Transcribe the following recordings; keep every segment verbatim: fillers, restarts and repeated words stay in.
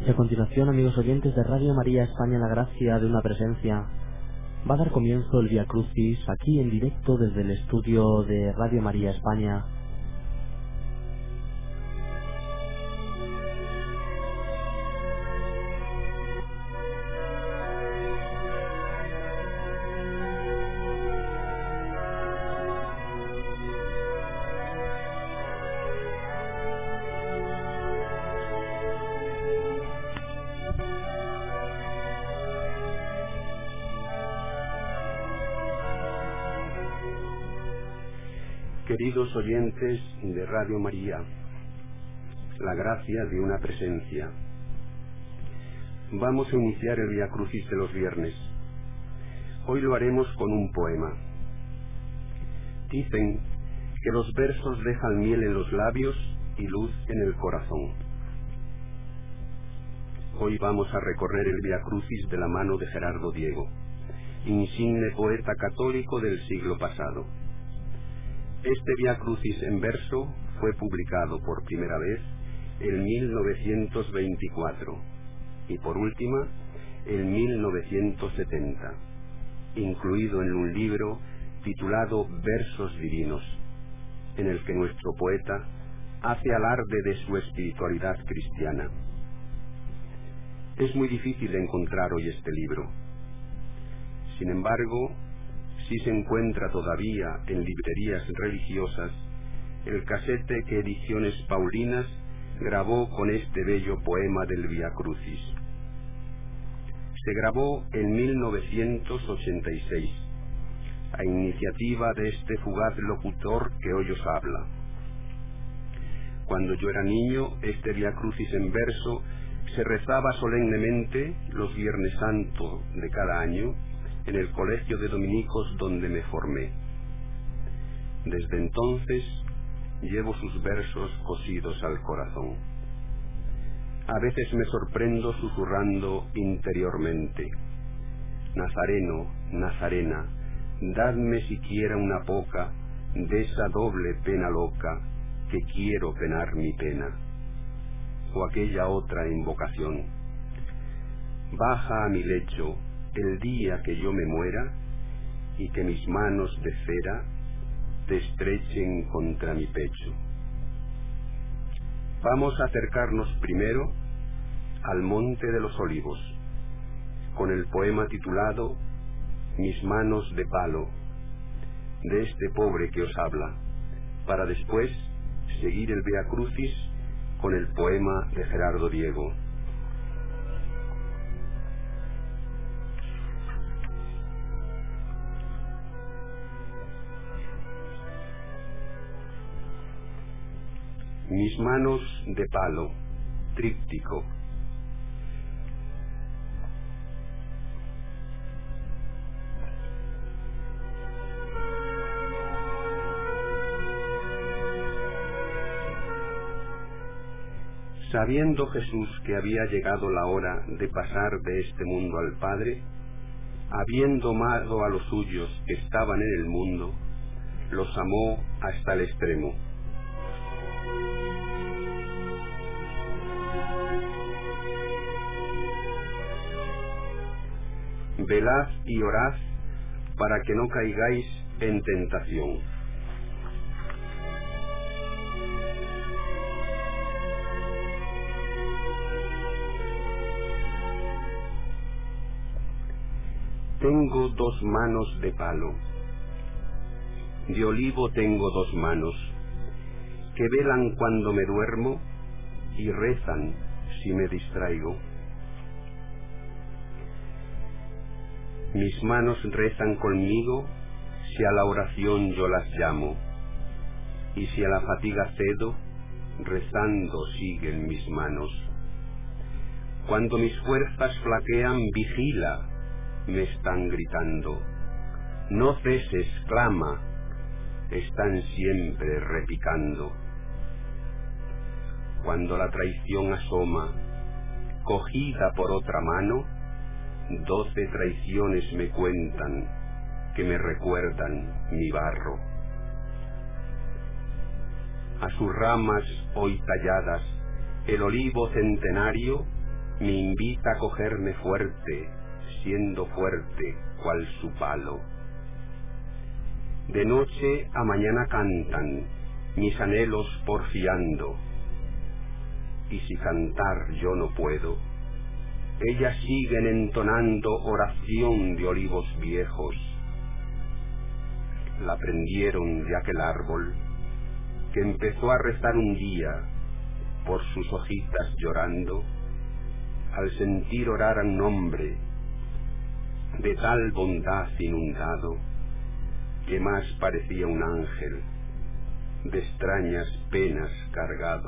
Y a continuación, amigos oyentes de Radio María España, la gracia de una presencia, va a dar comienzo el Vía Crucis aquí en directo desde el estudio de Radio María España. Queridos oyentes de Radio María, la gracia de una presencia. Vamos a iniciar el Vía Crucis de los viernes. Hoy lo haremos con un poema. Dicen que los versos dejan miel en los labios y luz en el corazón. Hoy vamos a recorrer el Vía Crucis de la mano de Gerardo Diego, insigne poeta católico del siglo pasado. Este Vía Crucis en verso fue publicado por primera vez en mil novecientos veinticuatro y por última en mil novecientos setenta, incluido en un libro titulado Versos Divinos, en el que nuestro poeta hace alarde de su espiritualidad cristiana. Es muy difícil encontrar hoy este libro. Sin embargo, sí se encuentra todavía en librerías religiosas el casete que Ediciones Paulinas grabó con este bello poema del Vía Crucis. Se grabó en mil novecientos ochenta y seis, a iniciativa de este fugaz locutor que hoy os habla. Cuando yo era niño, este Vía Crucis en verso se rezaba solemnemente los Viernes Santos de cada año en el colegio de dominicos donde me formé. Desde entonces llevo sus versos cosidos al corazón. A veces me sorprendo susurrando interiormente: Nazareno, Nazarena, dadme siquiera una poca de esa doble pena loca que quiero penar mi pena. O aquella otra invocación: baja a mi lecho el día que yo me muera y que mis manos de cera te estrechen contra mi pecho. Vamos a acercarnos primero al Monte de los Olivos, con el poema titulado Mis manos de palo, de este pobre que os habla, para después seguir el Vía Crucis con el poema de Gerardo Diego. Mis manos de palo, tríptico. Sabiendo Jesús que había llegado la hora de pasar de este mundo al Padre, habiendo amado a los suyos que estaban en el mundo, los amó hasta el extremo. Velad y orad para que no caigáis en tentación. Tengo dos manos de palo, de olivo tengo dos manos, que velan cuando me duermo y rezan si me distraigo. Mis manos rezan conmigo si a la oración yo las llamo, y si a la fatiga cedo, rezando siguen mis manos. Cuando mis fuerzas flaquean, vigila, me están gritando. No ceses, clama, están siempre repicando. Cuando la traición asoma, cogida por otra mano, doce traiciones me cuentan que me recuerdan mi barro. A sus ramas hoy talladas, el olivo centenario me invita a cogerme fuerte, siendo fuerte cual su palo. De noche a mañana cantan mis anhelos porfiando, y si cantar yo no puedo, ellas siguen entonando oración de olivos viejos. La prendieron de aquel árbol que empezó a rezar un día por sus hojitas llorando, al sentir orar a un hombre de tal bondad inundado, que más parecía un ángel de extrañas penas cargado.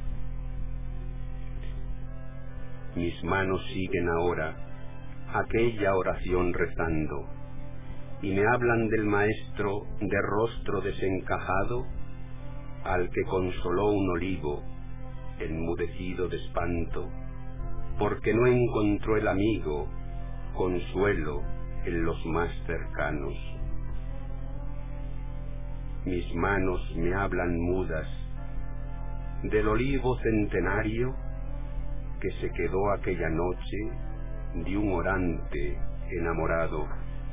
Mis manos siguen ahora aquella oración rezando, y me hablan del maestro de rostro desencajado, al que consoló un olivo enmudecido de espanto, porque no encontró el amigo consuelo en los más cercanos. Mis manos me hablan mudas del olivo centenario que se quedó aquella noche de un orante enamorado.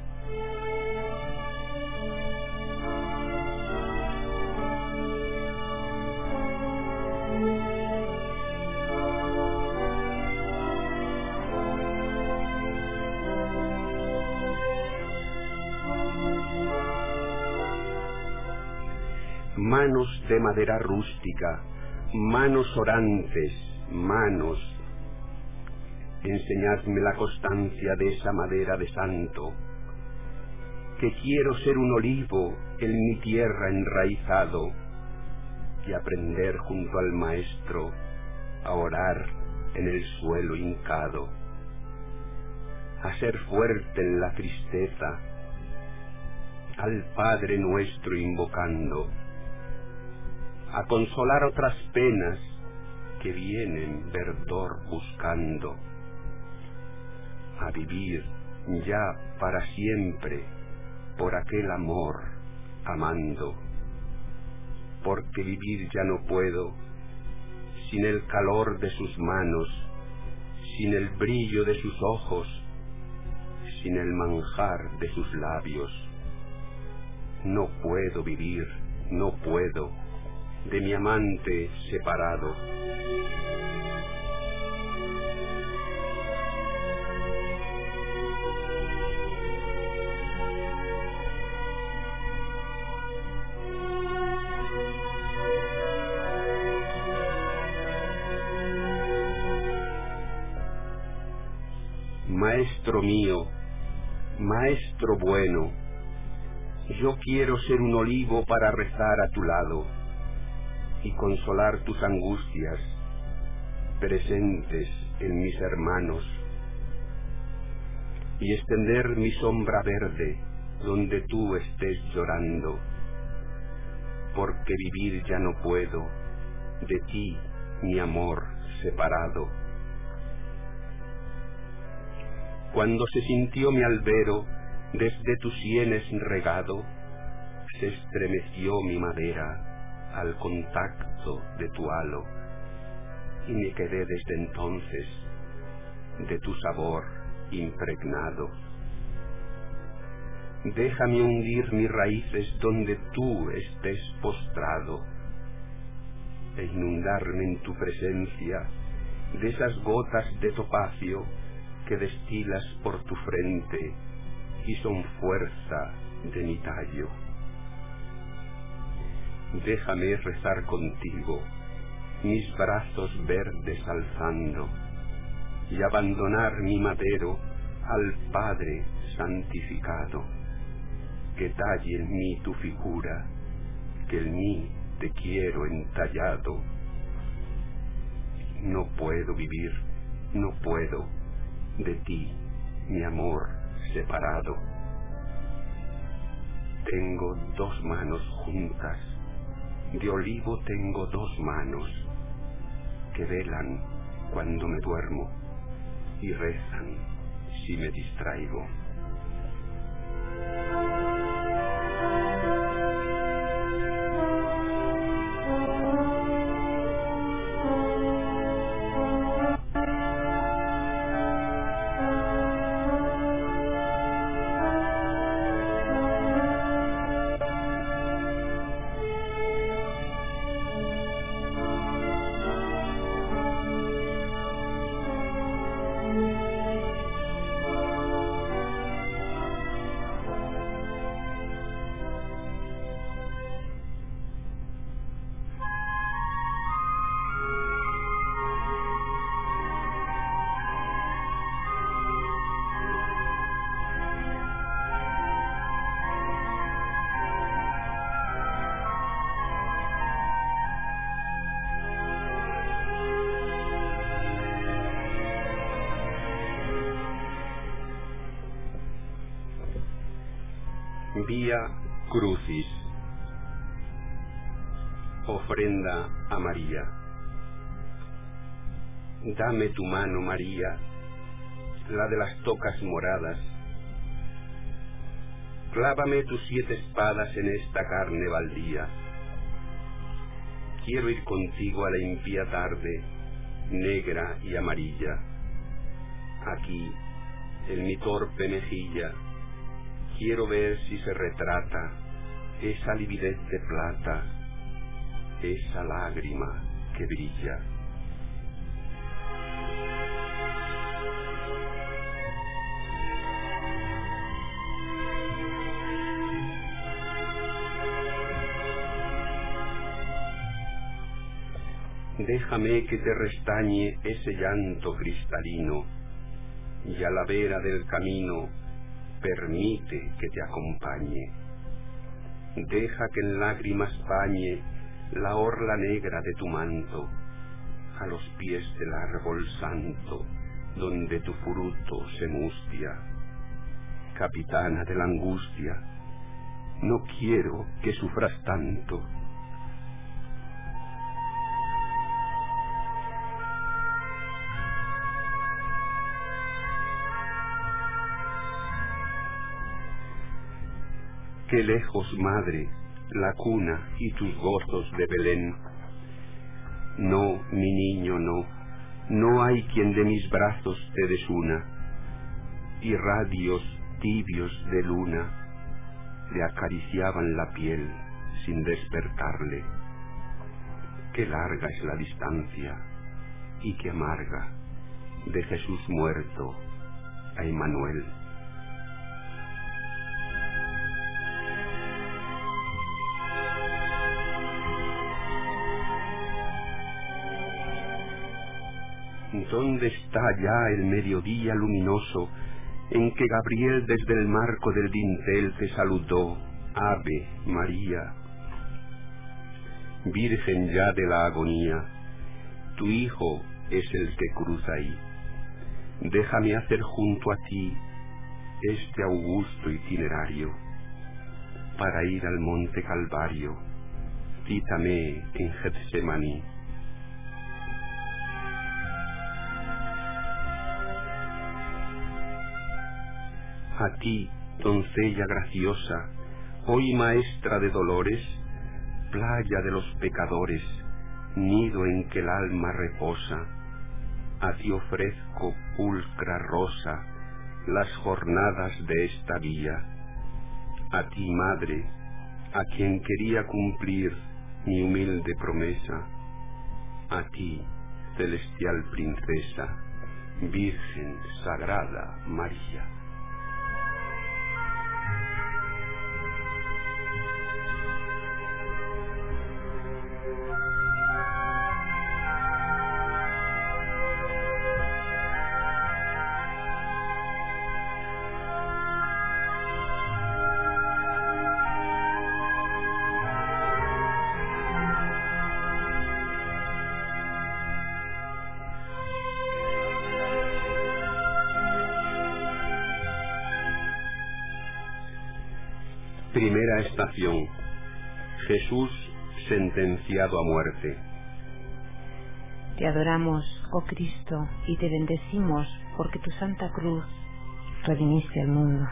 Manos de madera rústica, manos orantes, manos, enseñadme la constancia de esa madera de santo, que quiero ser un olivo en mi tierra enraizado, y aprender junto al maestro a orar en el suelo hincado, a ser fuerte en la tristeza, al Padre nuestro invocando, a consolar otras penas que vienen verdor buscando, a vivir ya para siempre por aquel amor amando, porque vivir ya no puedo sin el calor de sus manos, sin el brillo de sus ojos, sin el manjar de sus labios. No puedo vivir, no puedo, de mi amante separado. Maestro mío, maestro bueno, yo quiero ser un olivo para rezar a tu lado y consolar tus angustias presentes en mis hermanos, y extender mi sombra verde donde tú estés llorando, porque vivir ya no puedo de ti, mi amor separado. Cuando se sintió mi albero desde tus sienes regado, se estremeció mi madera al contacto de tu halo, y me quedé desde entonces de tu sabor impregnado. Déjame hundir mis raíces donde tú estés postrado, e inundarme en tu presencia de esas gotas de topacio que destilas por tu frente y son fuerza de mi tallo. Déjame rezar contigo, mis brazos verdes alzando, y abandonar mi madero al Padre santificado, que talle en mí tu figura, que en mí te quiero entallado. No puedo vivir, no puedo, de ti, mi amor separado. Tengo dos manos juntas, de olivo tengo dos manos, que velan cuando me duermo y rezan si me distraigo. Vía Crucis. Ofrenda a María. Dame tu mano, María, la de las tocas moradas. Clávame tus siete espadas en esta carne baldía. Quiero ir contigo a la impía tarde, negra y amarilla. Aquí, en mi torpe mejilla, quiero ver si se retrata esa lividez de plata, esa lágrima que brilla. Déjame que te restañe ese llanto cristalino, y a la vera del camino permite que te acompañe. Deja que en lágrimas bañe la orla negra de tu manto, a los pies del árbol santo, donde tu fruto se mustia. Capitana de la angustia, no quiero que sufras tanto. Qué lejos, madre, la cuna y tus gozos de Belén. No, mi niño, no, no hay quien de mis brazos te desuna, y radios tibios de luna le acariciaban la piel sin despertarle. Qué larga es la distancia y qué amarga de Jesús muerto a Emmanuel. ¿Dónde está ya el mediodía luminoso en que Gabriel desde el marco del dintel te saludó, Ave María? Virgen ya de la agonía, tu Hijo es el que cruza ahí. Déjame hacer junto a ti este augusto itinerario. Para ir al monte Calvario, cítame en Getsemaní. A ti, doncella graciosa, hoy maestra de dolores, playa de los pecadores, nido en que el alma reposa, a ti ofrezco, pulcra rosa, las jornadas de esta vía. A ti, madre, a quien quería cumplir mi humilde promesa, a ti, celestial princesa, Virgen Sagrada María. Primera estación. Jesús sentenciado a muerte. Te adoramos, oh Cristo, y te bendecimos porque tu santa cruz redimiste al mundo.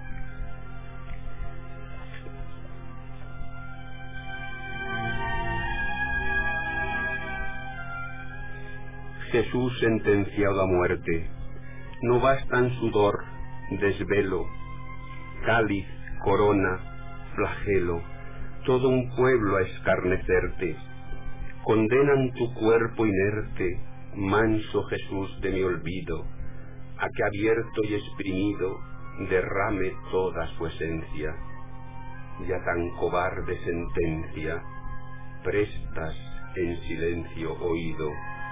Jesús sentenciado a muerte. No bastan sudor, desvelo, cáliz, corona, flagelo, todo un pueblo a escarnecerte. Condenan tu cuerpo inerte, manso Jesús de mi olvido, a que abierto y exprimido derrame toda su esencia. Y a tan cobarde sentencia prestas en silencio oído.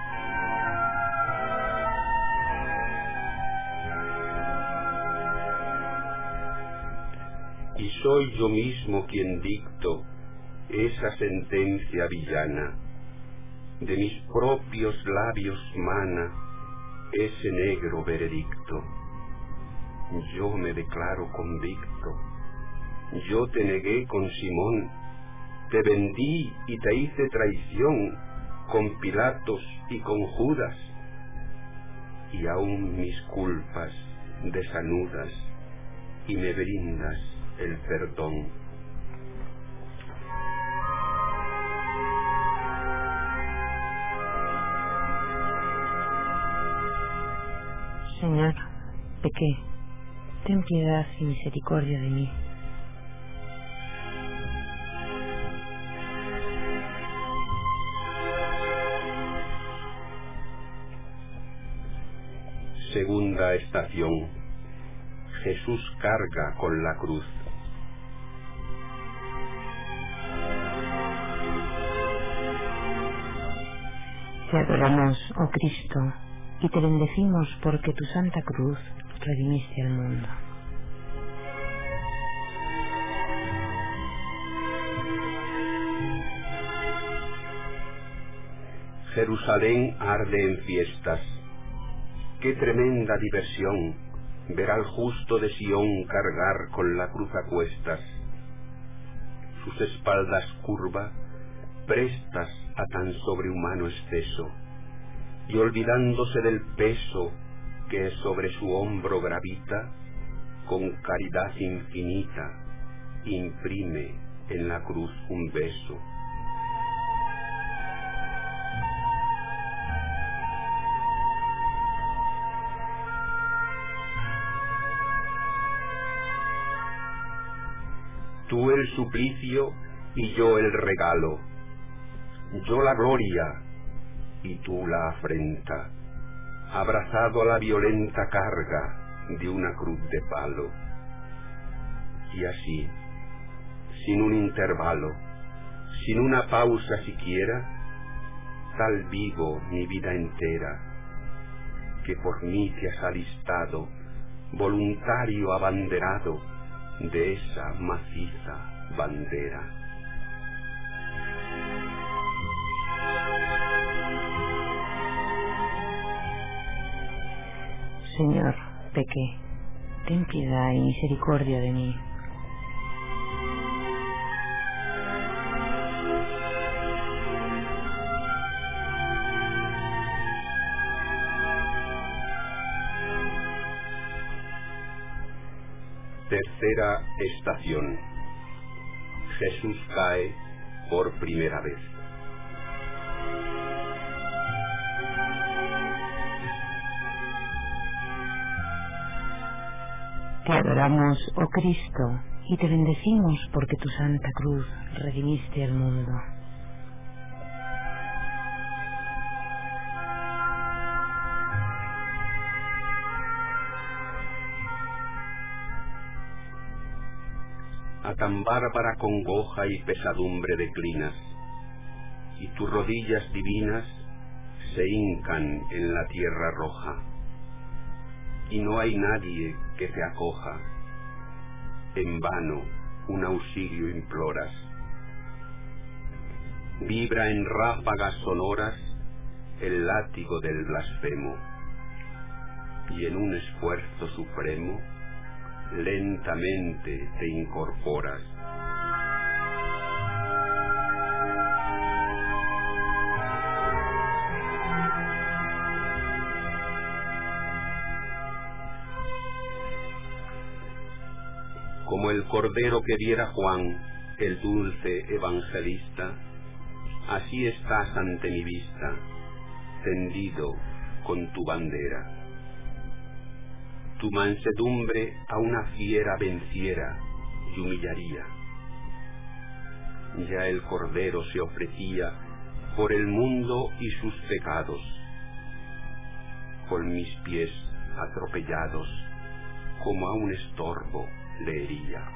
Y soy yo mismo quien dicto esa sentencia villana, de mis propios labios mana ese negro veredicto. Yo me declaro convicto, Yo te negué con Simón, te vendí y te hice traición con Pilatos y con Judas, y aún mis culpas desanudas y me brindas el perdón. Señor, pequé, ten piedad y misericordia de mí. Segunda estación. Jesús carga con la cruz. Te adoramos, oh Cristo, y te bendecimos porque tu santa cruz redimiste al mundo. Jerusalén arde en fiestas. Qué tremenda diversión ver al justo de Sión cargar con la cruz a cuestas. Sus espaldas curva, prestas a tan sobrehumano exceso, y olvidándose del peso que sobre su hombro gravita, con caridad infinita imprime en la cruz un beso. Tú el suplicio y yo el regalo, yo la gloria y tú la afrenta, abrazado a la violenta carga de una cruz de palo. Y así, sin un intervalo, sin una pausa siquiera, tal vivo mi vida entera, que por mí te has alistado, voluntario abanderado de esa maciza bandera. Señor, pequé, ten piedad y misericordia de mí. Tercera estación. Jesús cae por primera vez. Te adoramos, oh Cristo, y te bendecimos porque tu santa cruz redimiste al mundo. A tan bárbara congoja y pesadumbre declinas, y tus rodillas divinas se hincan en la tierra roja, y no hay nadie que te acoja. En vano un auxilio imploras. Vibra en ráfagas sonoras el látigo del blasfemo, y en un esfuerzo supremo lentamente te incorporas. Como el cordero que diera Juan, el dulce evangelista, así estás ante mi vista, tendido con tu bandera. Tu mansedumbre a una fiera venciera y humillaría. Ya el Cordero se ofrecía por el mundo y sus pecados. Con mis pies atropellados, como a un estorbo le hería.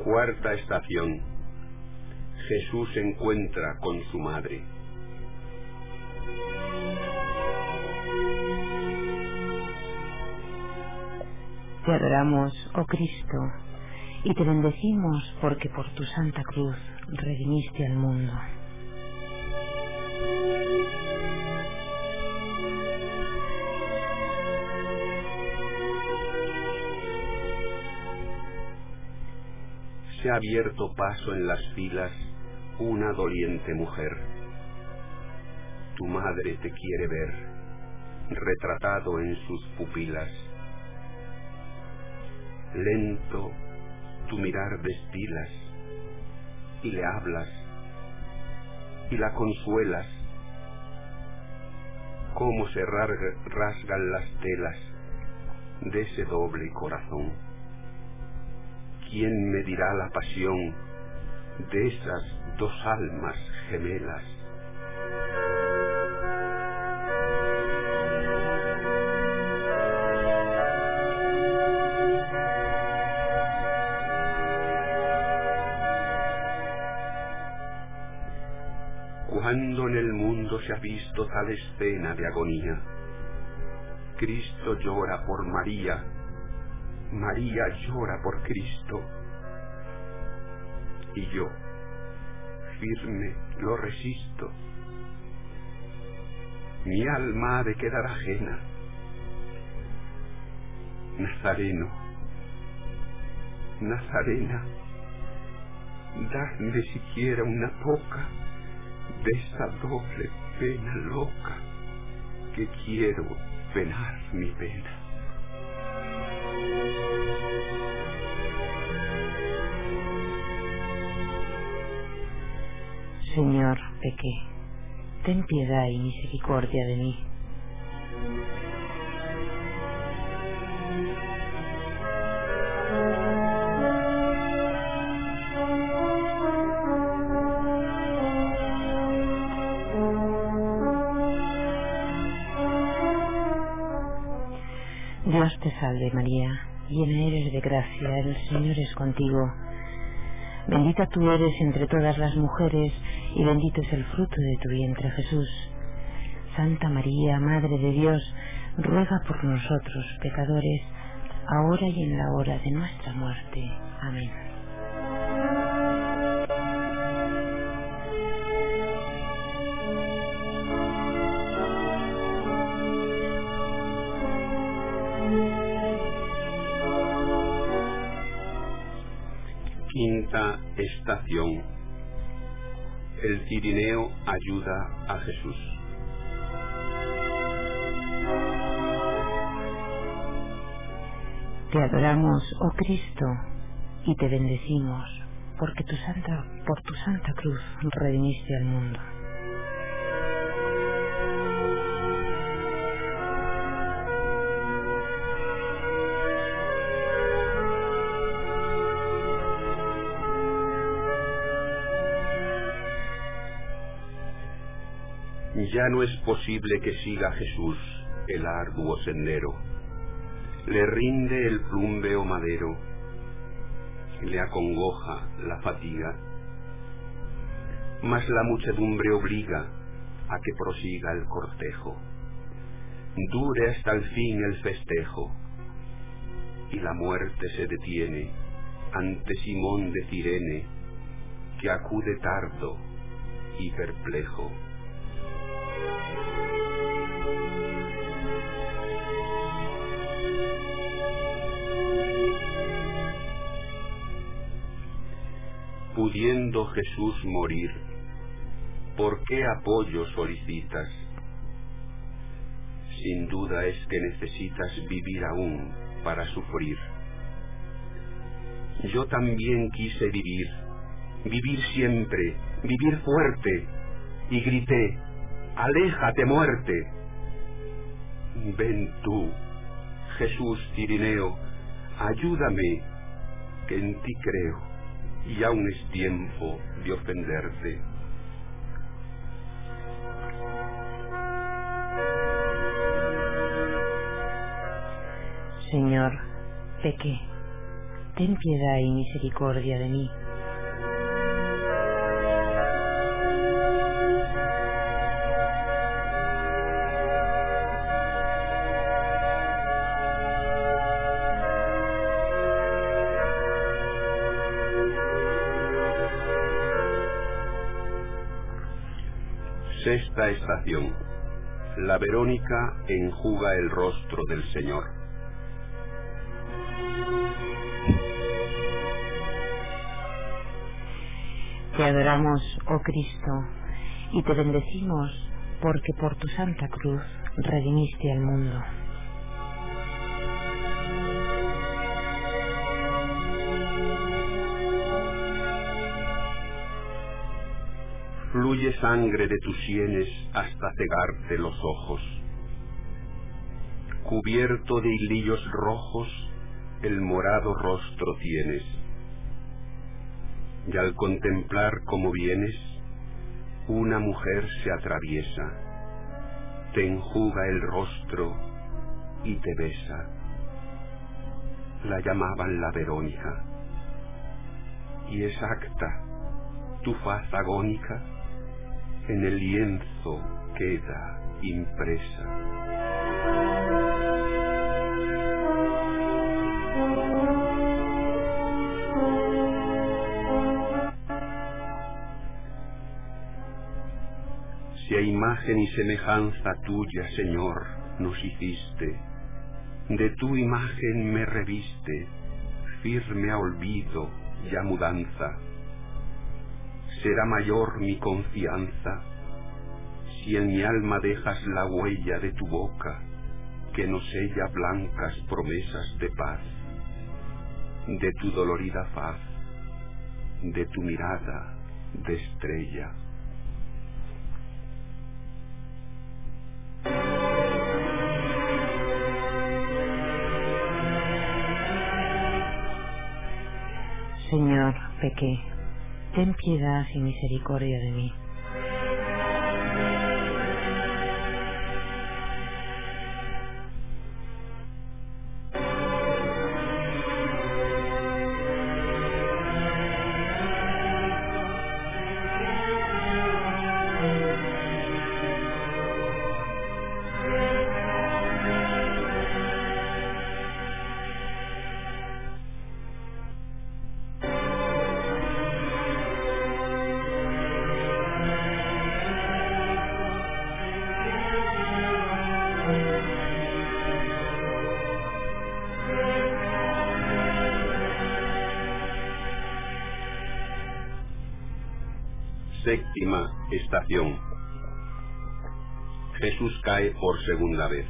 Cuarta estación. Jesús se encuentra con su madre. Te adoramos, oh Cristo, y te bendecimos porque por tu santa cruz redimiste al mundo. Se ha abierto paso en las filas una doliente mujer. Tu madre te quiere ver, retratado en sus pupilas. Lento tu mirar destilas, y le hablas, y la consuelas. Cómo se rasgan las telas de ese doble corazón. ¿Quién me dirá la pasión de esas dos almas gemelas? Cuando en el mundo se ha visto tal escena de agonía, Cristo llora por María, María llora por Cristo, y yo, firme, lo resisto. Mi alma ha de quedar ajena. Nazareno, Nazarena, dadme siquiera una poca de esa doble pena loca que quiero penar mi pena. Señor, pequé, ten piedad y misericordia de mí. Dios te salve María, llena eres de gracia, el Señor es contigo. Bendita tú eres entre todas las mujeres, y bendito es el fruto de tu vientre, Jesús. Santa María, Madre de Dios, ruega por nosotros, pecadores, ahora y en la hora de nuestra muerte. Amén. Quinta estación. El Cirineo ayuda a Jesús. Te adoramos, oh Cristo, y te bendecimos, porque tu santa, por tu santa cruz redimiste al mundo. Ya no es posible que siga Jesús el arduo sendero. Le rinde el plumbeo madero, le acongoja la fatiga, mas la muchedumbre obliga a que prosiga el cortejo, dure hasta el fin el festejo, y la muerte se detiene ante Simón de Cirene, que acude tardo y perplejo. Pudiendo Jesús morir, ¿por qué apoyo solicitas? Sin duda es que necesitas vivir aún para sufrir. Yo también quise vivir, vivir siempre, vivir fuerte, y grité, ¡aléjate, muerte! Ven tú, Jesús Cirineo, ayúdame, que en ti creo, y aún es tiempo de ofenderte. Señor, pequé, ten piedad y misericordia de mí. Sexta estación. La Verónica enjuga el rostro del Señor. Te adoramos, oh Cristo, y te bendecimos porque por tu santa cruz redimiste al mundo. Fluye sangre de tus sienes hasta cegarte los ojos. Cubierto de hilillos rojos, el morado rostro tienes. Y al contemplar cómo vienes, una mujer se atraviesa, te enjuga el rostro y te besa. La llamaban la Verónica, y exacta tu faz agónica en el lienzo queda impresa. Si a imagen y semejanza tuya, Señor, nos hiciste, de tu imagen me reviste, firme a olvido y a mudanza. Será mayor mi confianza si en mi alma dejas la huella de tu boca que nos sella blancas promesas de paz, de tu dolorida faz, de tu mirada de estrella. Señor, pequé, ten piedad y misericordia de mí. Séptima estación. Jesús cae por segunda vez.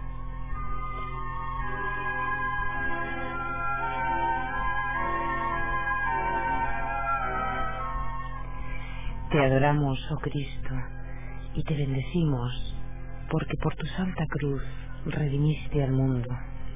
Te adoramos, oh Cristo, y te bendecimos porque por tu santa cruz redimiste al mundo.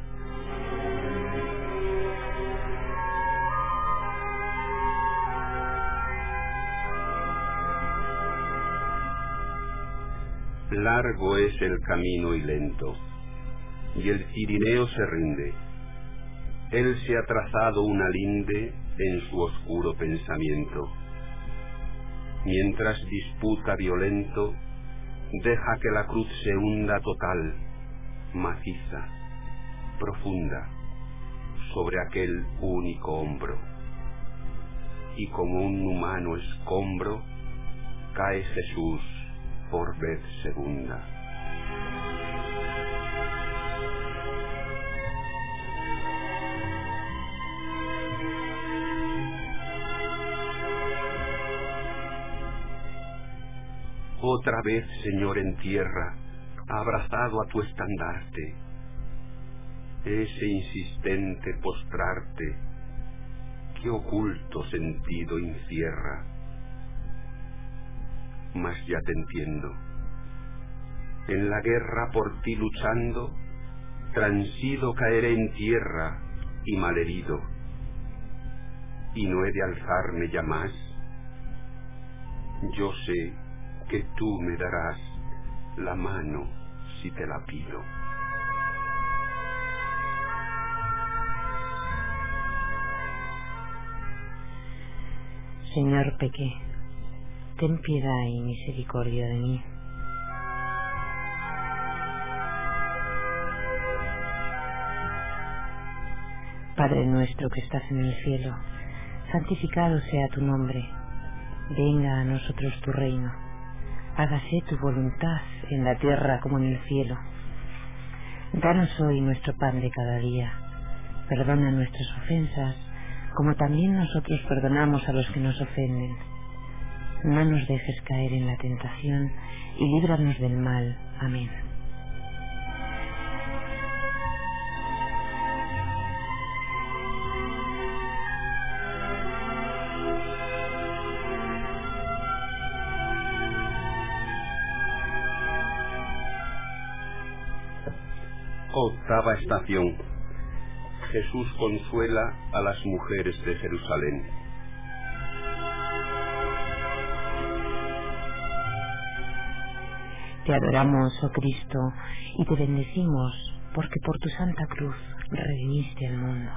Largo es el camino y lento, y el cirineo se rinde. Él se ha trazado una linde en su oscuro pensamiento. Mientras disputa violento, deja que la cruz se hunda total, maciza, profunda, sobre aquel único hombro. Y como un humano escombro, cae Jesús por vez segunda. Otra vez, Señor, en tierra, abrazado a tu estandarte, ese insistente postrarte, qué oculto sentido encierra. Mas ya te entiendo. En la guerra por ti luchando, transido caeré en tierra y malherido, y no he de alzarme ya más. Yo sé que tú me darás la mano si te la pido. Señor, pequé. Ten piedad y misericordia de mí. Padre nuestro que estás en el cielo, santificado sea tu nombre. Venga a nosotros tu reino. Hágase tu voluntad en la tierra como en el cielo. Danos hoy nuestro pan de cada día. Perdona nuestras ofensas, como también nosotros perdonamos a los que nos ofenden. No nos dejes caer en la tentación y líbranos del mal. Amén. Octava estación. Jesús consuela a las mujeres de Jerusalén. Te adoramos, oh Cristo, y te bendecimos, porque por tu santa cruz redimiste al mundo.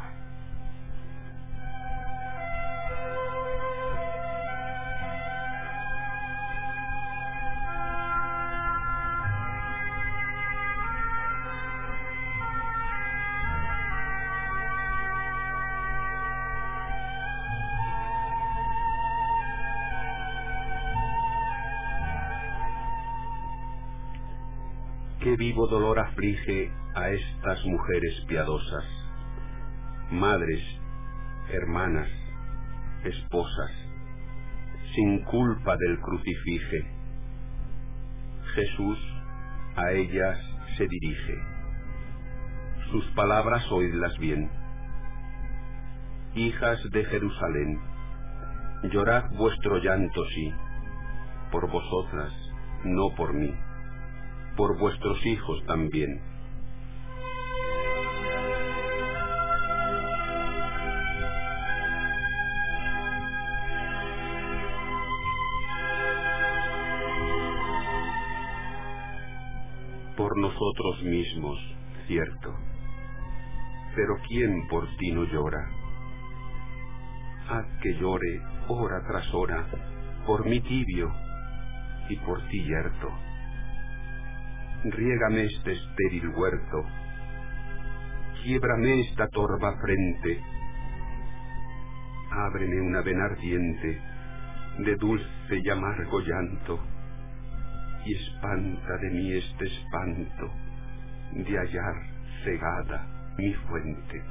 Qué vivo dolor aflige a estas mujeres piadosas, madres, hermanas, esposas, sin culpa del crucifije. Jesús a ellas se dirige. Sus palabras oídlas bien. Hijas de Jerusalén, llorad vuestro llanto, sí, por vosotras, no por mí, por vuestros hijos también. Por nosotros mismos, cierto, pero ¿quién por ti no llora? Haz que llore hora tras hora por mi tibio y por ti yerto. Riégame este estéril huerto, quiébrame esta torva frente, ábreme una vena ardiente de dulce y amargo llanto, y espanta de mí este espanto de hallar cegada mi fuente.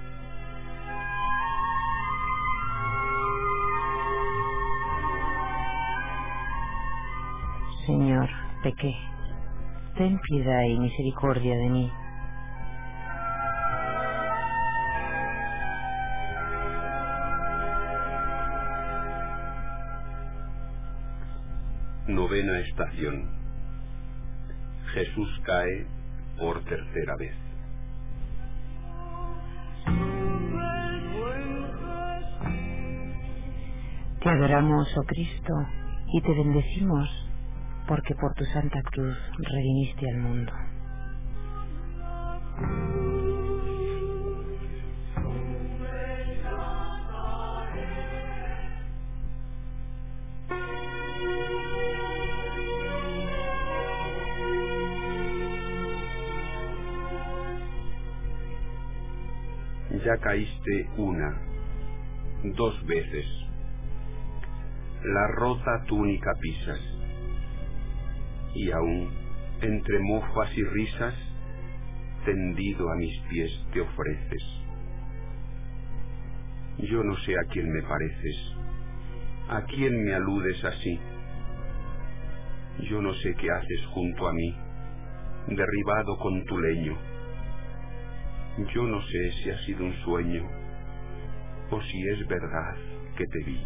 Señor, pequé. Ten piedad y misericordia de mí. Novena estación. Jesús cae por tercera vez. Te adoramos, oh Cristo, y te bendecimos, porque por tu santa cruz redimiste al mundo. Ya caíste una, dos veces. La rota túnica pisas, y aún, entre mofas y risas, tendido a mis pies te ofreces. Yo no sé a quién me pareces, a quién me aludes así. Yo no sé qué haces junto a mí, derribado con tu leño. Yo no sé si ha sido un sueño, o si es verdad que te vi.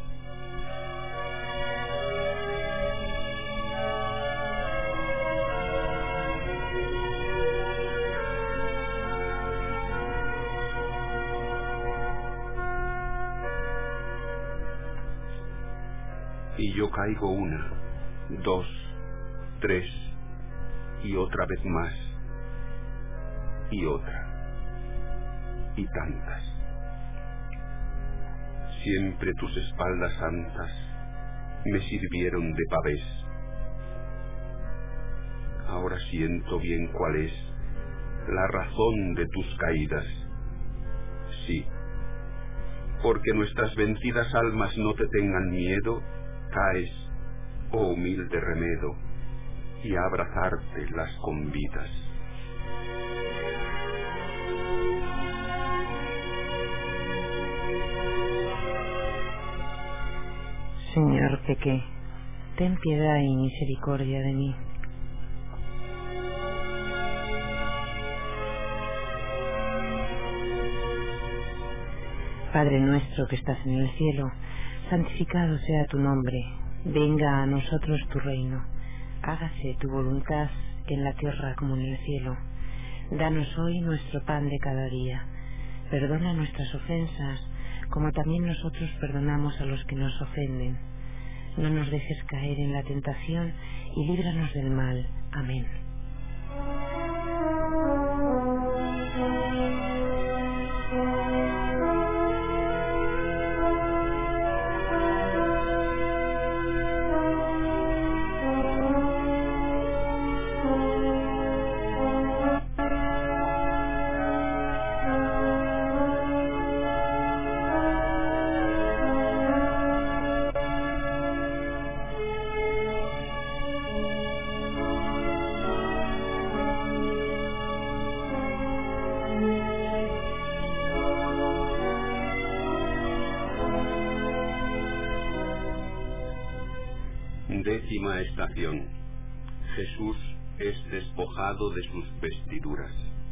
Y yo caigo una, dos, tres, y otra vez más, y otra, y tantas. Siempre tus espaldas santas me sirvieron de pavés. Ahora siento bien cuál es la razón de tus caídas. Sí, porque nuestras vencidas almas no te tengan miedo, caes, oh humilde remedo, y a abrazarte las convidas. Señor, pequé, ten piedad y misericordia de mí. Padre nuestro que estás en el cielo, santificado sea tu nombre. Venga a nosotros tu reino. Hágase tu voluntad en la tierra como en el cielo. Danos hoy nuestro pan de cada día. Perdona nuestras ofensas, como también nosotros perdonamos a los que nos ofenden. No nos dejes caer en la tentación y líbranos del mal. Amén. Décima estación. Jesús es despojado de sus vestiduras.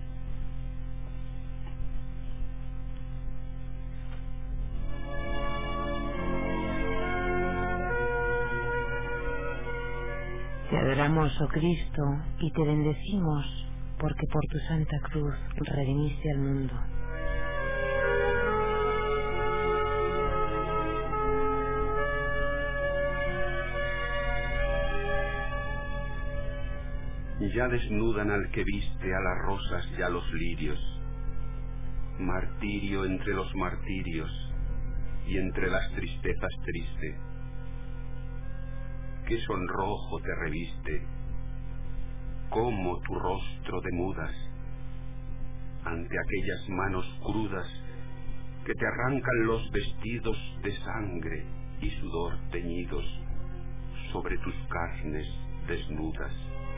Te adoramos, oh Cristo, y te bendecimos, porque por tu santa cruz redimiste al mundo. Ya desnudan al que viste a las rosas y a los lirios, martirio entre los martirios y entre las tristezas triste. Qué sonrojo te reviste, cómo tu rostro demudas ante aquellas manos crudas que te arrancan los vestidos de sangre y sudor teñidos sobre tus carnes desnudas.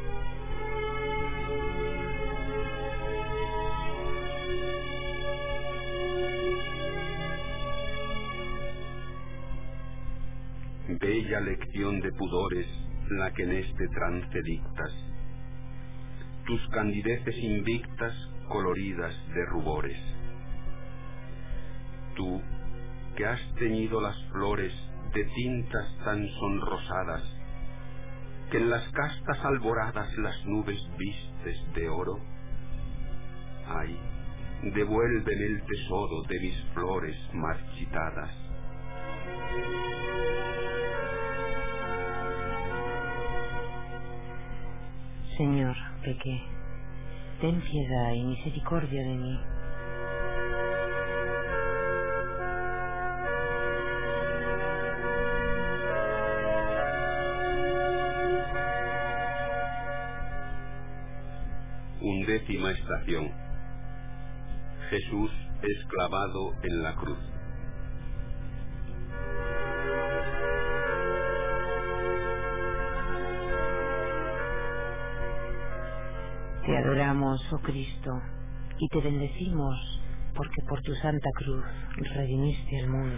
Bella lección de pudores la que en este trance dictas, tus candideces invictas coloridas de rubores. Tú, que has teñido las flores de tintas tan sonrosadas, que en las castas alboradas las nubes vistes de oro, ay, devuélveme el tesoro de mis flores marchitadas. Señor, pequé, ten piedad y misericordia de mí. Undécima estación. Jesús es clavado en la cruz. Te adoramos, oh Cristo, y te bendecimos, porque por tu santa cruz redimiste el mundo.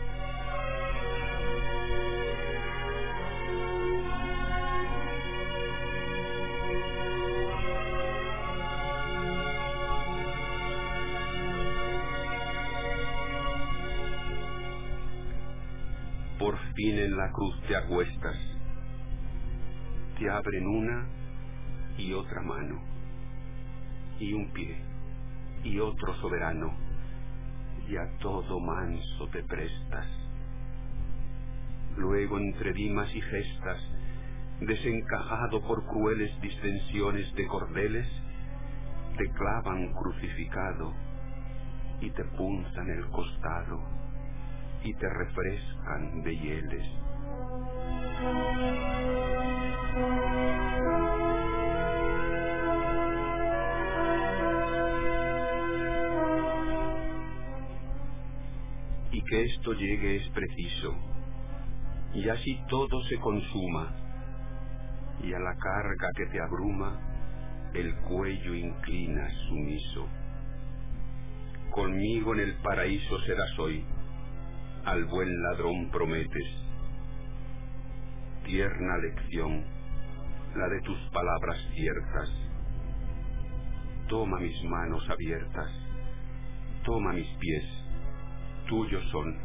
Por fin en la cruz te acuestas, te abren una y otra mano, y un pie, y otro soberano, y a todo manso te prestas. Luego entre dimas y gestas, desencajado por crueles distensiones de cordeles, te clavan crucificado, y te punzan el costado, y te refrescan de hieles. Y que esto llegue es preciso, y así todo se consuma, y a la carga que te abruma, el cuello inclinas sumiso. Conmigo en el paraíso serás hoy, al buen ladrón prometes. Tierna lección, la de tus palabras ciertas. Toma mis manos abiertas, toma mis pies, tuyos son.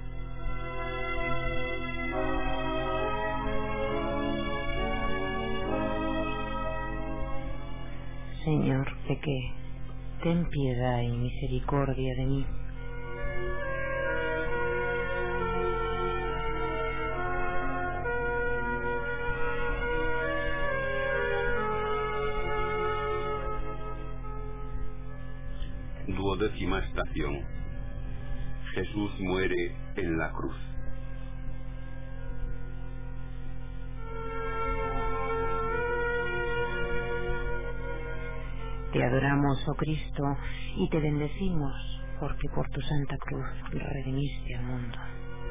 Señor, pequé, ten piedad y misericordia de mí. Duodécima estación. Jesús muere en la cruz. Te adoramos, oh Cristo, y te bendecimos, porque por tu santa cruz redimiste al mundo.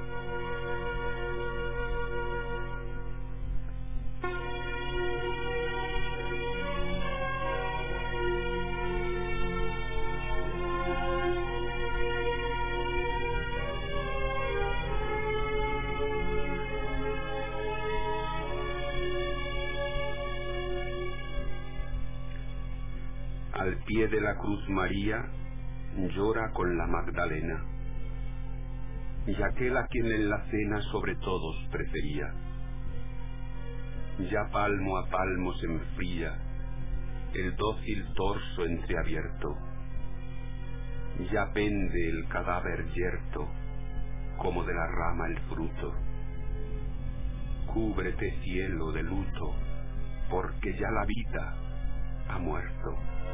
Al pie de la cruz María llora con la Magdalena, y aquel a quien en la cena sobre todos prefería. Ya palmo a palmo se enfría el dócil torso entreabierto, ya pende el cadáver yerto como de la rama el fruto. Cúbrete, cielo, de luto, porque ya la vida ha muerto.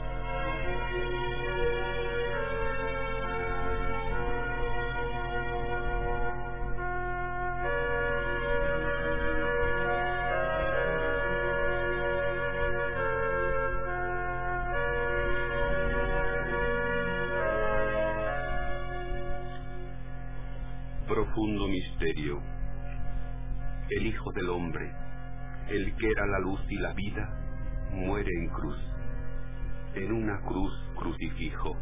Profundo misterio. El Hijo del Hombre, el que era la luz y la vida, muere en cruz, en una cruz crucifijo.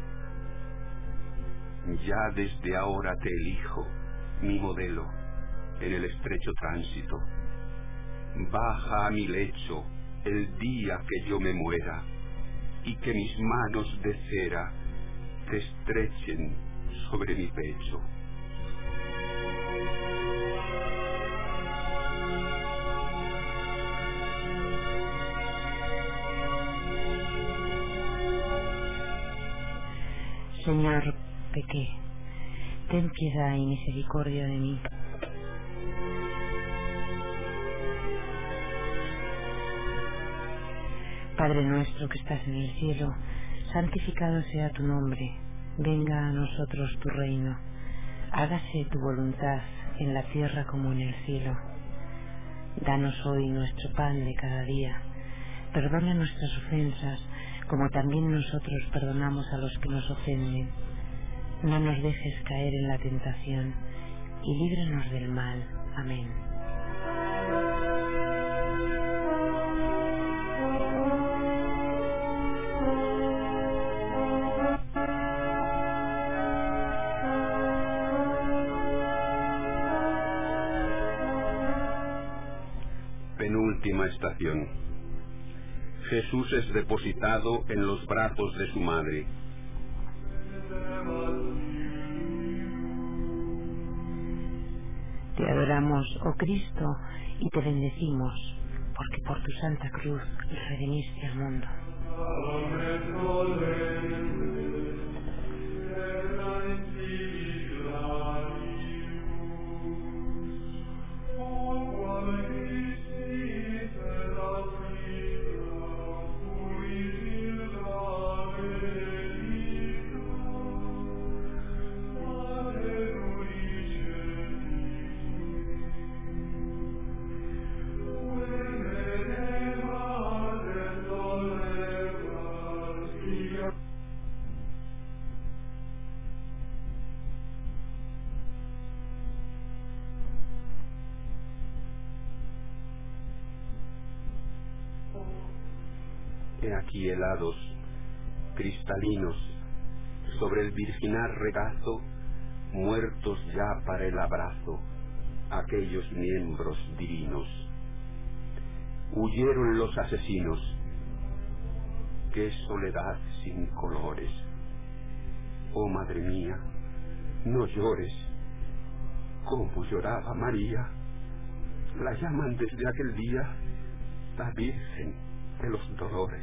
Ya desde ahora te elijo, mi modelo, en el estrecho tránsito. Baja a mi lecho el día que yo me muera, y que mis manos de cera te estrechen sobre mi pecho. Señor, pequé, ten piedad y misericordia de mí. Padre nuestro que estás en el cielo, santificado sea tu nombre. Venga a nosotros tu reino. Hágase tu voluntad en la tierra como en el cielo. Danos hoy nuestro pan de cada día. Perdona nuestras ofensas, como también nosotros perdonamos a los que nos ofenden. No nos dejes caer en la tentación, y líbranos del mal. Amén. Penúltima estación. Jesús es depositado en los brazos de su madre. Te adoramos, oh Cristo, y te bendecimos, porque por tu santa cruz redimiste al mundo. he aquí helados, cristalinos, sobre el virginal regazo, muertos ya para el abrazo, aquellos miembros divinos. Huyeron los asesinos. ¡Qué soledad sin colores! Oh madre mía, no llores. ¿Cómo lloraba María? La llaman desde aquel día la Virgen de los Dolores.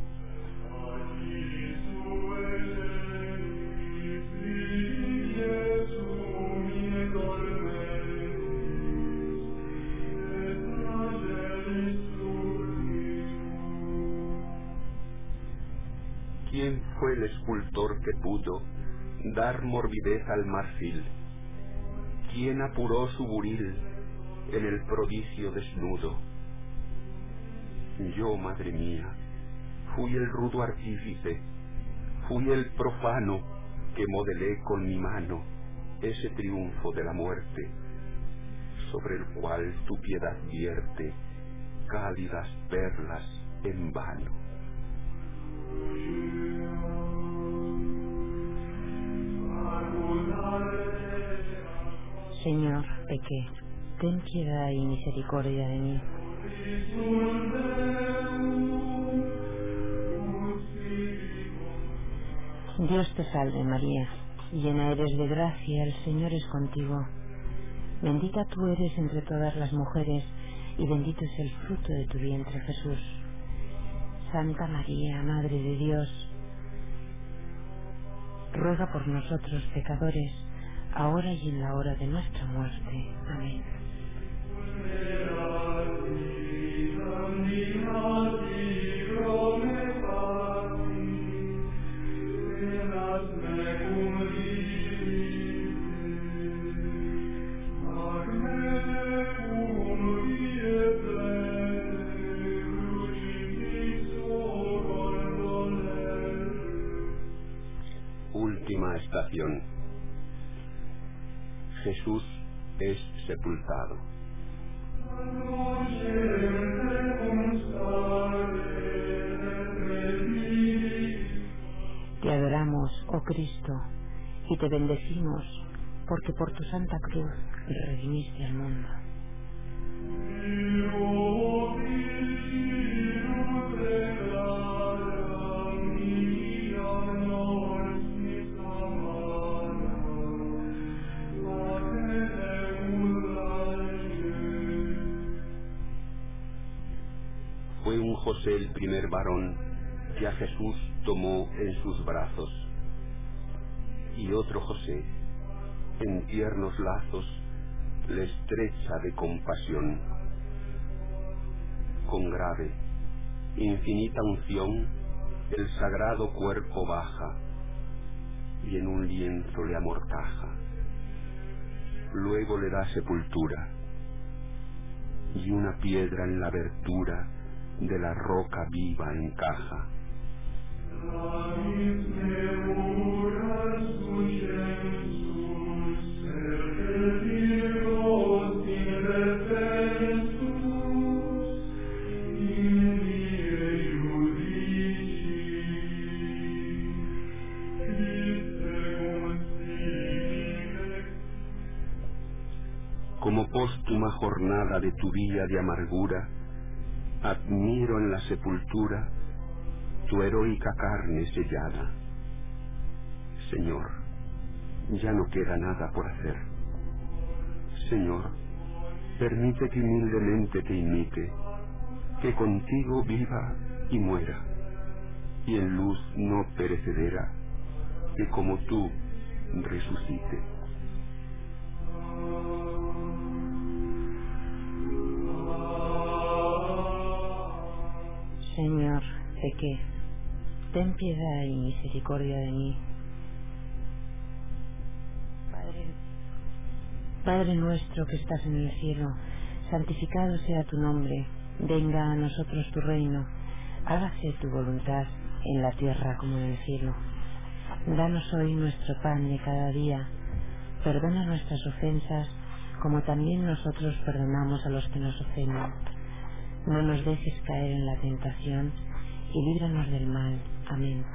¿Quién fue el escultor que pudo dar morbidez al marfil? ¿Quién apuró su buril en el prodigio desnudo? Yo, madre mía, fui el rudo artífice, fui el profano que modelé con mi mano ese triunfo de la muerte, sobre el cual tu piedad vierte cálidas perlas en vano. Señor, pequé, ten piedad y misericordia de mí. Dios te salve María, llena eres de gracia, el Señor es contigo. Bendita tú eres entre todas las mujeres, y bendito es el fruto de tu vientre, Jesús. Santa María, Madre de Dios, ruega por nosotros pecadores, ahora y en la hora de nuestra muerte. Amén. Última estación. Jesús es sepultado. Te adoramos, oh Cristo, y te bendecimos, porque por tu santa cruz redimiste al mundo. Fue un José el primer varón que a Jesús tomó en sus brazos, y otro José, en tiernos lazos, le estrecha de compasión. Con grave, infinita unción, el sagrado cuerpo baja, y en un lienzo le amortaja. Luego le da sepultura, y una piedra en la abertura de la roca viva encaja. Como póstuma jornada de tu vía de amargura, admiro en la sepultura tu heroica carne sellada. Señor, ya no queda nada por hacer. Señor, permite que humildemente te imite, que contigo viva y muera, y en luz no perecedera, que como tú resucite. Señor, pequé, ten piedad y misericordia de mí. Padre, Padre nuestro que estás en el cielo, santificado sea tu nombre, venga a nosotros tu reino, hágase tu voluntad en la tierra como en el cielo. Danos hoy nuestro pan de cada día, perdona nuestras ofensas como también nosotros perdonamos a los que nos ofenden. No nos dejes caer en la tentación y líbranos del mal. Amén.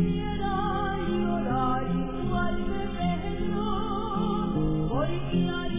Hoy